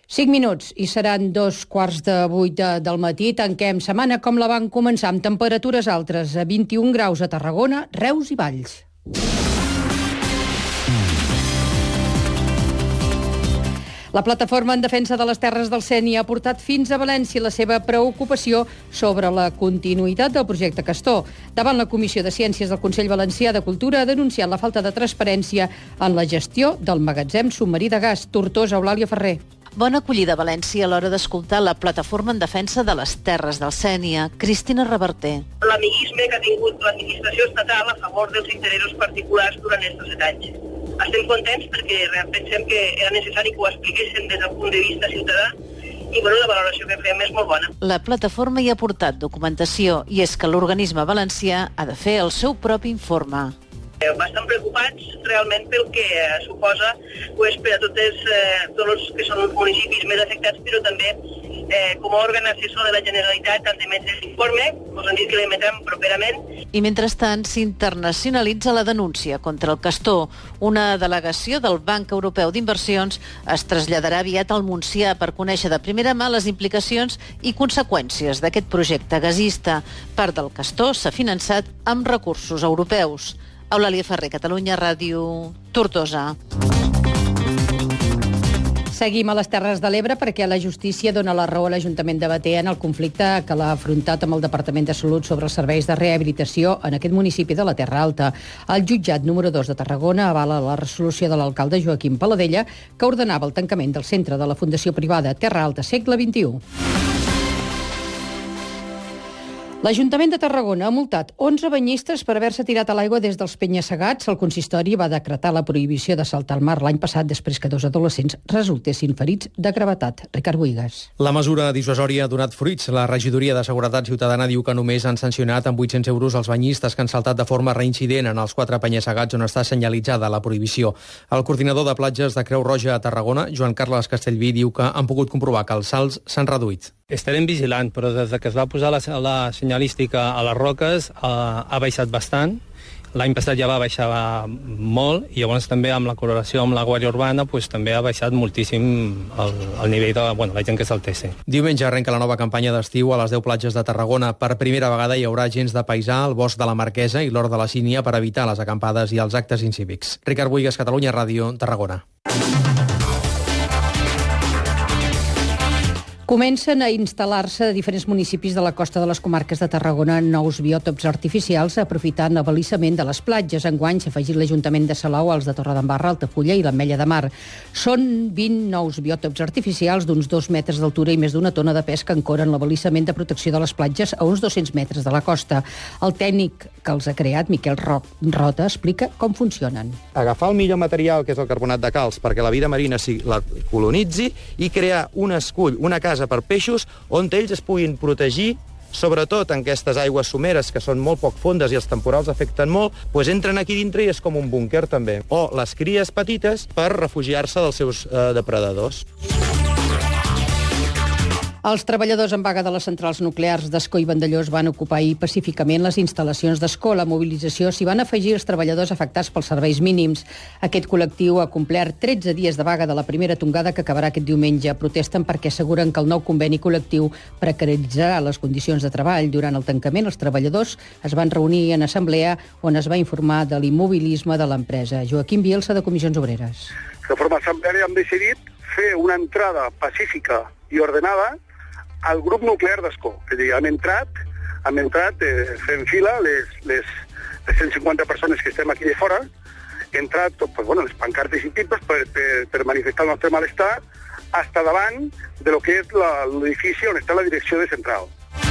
5 minuts i seran 7:45 del matí. Tanquem setmana com la van començar, amb temperatures altres, a 21 graus a Tarragona, Reus i Valls. La plataforma en defensa de les Terres del Sénia ha portat fins a València la seva preocupació sobre la continuïtat del projecte Castor. Davant la Comissió de Ciències del Consell Valencià de Cultura ha denunciat la falta de transparència en la gestió del magatzem submarí de gas. Tortosa, Eulàlia Ferrer. Bona acollida a València a l'hora d'escoltar la plataforma en defensa de les Terres del Sénia. Cristina Reverter. L'amiguisme que ha tingut l'administració estatal a favor dels interessos particulars durant estos 7 anys. Estem contents perquè pensem que era necessari que ho expliquessin des del punt de vista ciutadà i la valoració que fem és molt bona. La plataforma hi ha portat documentació i és que l'organisme valencià ha de fer el seu propi informe. Bastant preocupats realment pel que suposa per a tots els que són els municipis més afectats, però també com a òrgan assessor de la Generalitat han d'emetre l'informe, ens han dit que l'emetrem properament. I mentrestant s'internacionalitza la denúncia contra el Castor. Una delegació del Banc Europeu d'Inversions es traslladarà aviat al Montsià per conèixer de primera mà les implicacions i conseqüències d'aquest projecte gasista. Part del Castor s'ha finançat amb recursos europeus. Eulàlia Ferrer, Catalunya Ràdio, Tortosa. Seguim a les Terres de l'Ebre perquè la justícia dona la raó a l'Ajuntament de Batea en el conflicte que l'ha afrontat amb el Departament de Salut sobre els serveis de rehabilitació en aquest municipi de la Terra Alta. El jutjat número 2 de Tarragona avala la resolució de l'alcalde Joaquim Paladella que ordenava el tancament del centre de la Fundació Privada Terra Alta Segle XXI. L'Ajuntament de Tarragona ha multat 11 banyistes per haver-se tirat a l'aigua des dels penya-segats. El consistori va decretar la prohibició de saltar al mar l'any passat després que 2 adolescents resultessin ferits de gravetat. Ricard Buigas. La mesura dissuasòria ha donat fruits. La regidoria de Seguretat Ciutadana diu que només han sancionat amb 800 euros els banyistes que han saltat de forma reincident en els 4 penya-segats on està senyalitzada la prohibició. El coordinador de platges de Creu Roja a Tarragona, Joan Carles Castellví, diu que han pogut comprovar que els salts s'han reduït. Estarem vigilant, però des que es va posar la senyalística a les roques ha baixat bastant. L'any passat ja va baixar molt i llavors també amb la col·laboració amb la Guàrdia Urbana també ha baixat moltíssim el nivell de la gent que saltessi. Diumenge arrenca la nova campanya d'estiu a les 10 platges de Tarragona. Per primera vegada hi haurà agents de paisà al bosc de la Marquesa i l'Hort de la Sínia per evitar les acampades i els actes incívics. Ricard Buigas, Catalunya Ràdio, Tarragona. Comencen a instal·lar-se a diferents municipis de la costa de les comarques de Tarragona nous biòtops artificials aprofitant l'abalissament de les platges. Enguany s'ha afegit l'Ajuntament de Salou, els de Torredembarra, Altafulla i l'Ametlla de Mar. Són 20 nous biòtops artificials d'uns 2 metres d'altura i més d'1 tona de pes que ancoren l'abalissament de protecció de les platges a uns 200 metres de la costa. El tècnic que els ha creat, Miquel Rota, explica com funcionen. Agafar el millor material, que és el carbonat de calç, perquè la vida marina la colonitzi i crear un escull, una casa per peixos on ells es puguin protegir, sobretot en aquestes aigües someres que són molt poc fondes i els temporals afecten molt, doncs entren aquí dintre i és com un búnquer també. O les cries petites per refugiar-se dels seus depredadors. Els treballadors en vaga de les centrals nuclears d'Ascó i Vandellòs van ocupar ahir pacíficament les instal·lacions d'Ascó. A la mobilització s'hi van afegir els treballadors afectats pels serveis mínims. Aquest col·lectiu ha complert 13 dies de vaga de la primera tongada que acabarà aquest diumenge. Protesten perquè asseguren que el nou conveni col·lectiu precaritzarà les condicions de treball. Durant el tancament, els treballadors es van reunir en assemblea on es va informar de l'immobilisme de l'empresa. Joaquim Bielsa, de Comissions Obreres. De forma assembleària hem decidit fer una entrada pacífica i ordenada al grup nuclear d'Ascó. És a dir, hem entrat fent fila les 150 persones que estem aquí de fora, hem entrat les pancartes i tipus per manifestar el nostre malestar hasta davant de lo que és l'edifici on està la direcció de central.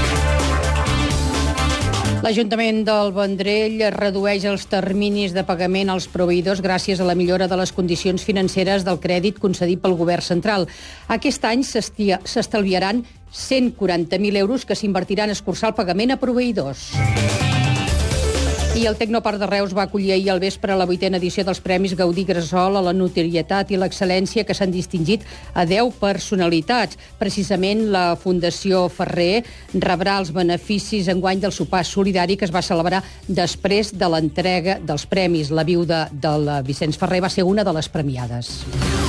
L'Ajuntament del Vendrell redueix els terminis de pagament als proveïdors gràcies a la millora de les condicions financeres del crèdit concedit pel Govern central. Aquest any s'estalviaran 140.000 euros que s'invertiran a escurçar el pagament a proveïdors. I el Tecnoparc de Reus va acollir ahir al vespre la 8a edició dels Premis Gaudí Gresol a la notorietat i l'excel·lència que s'han distingit a 10 personalitats. Precisament la Fundació Ferrer rebrà els beneficis enguany del sopar solidari que es va celebrar després de l'entrega dels premis. La viuda del Vicenç Ferrer va ser una de les premiades.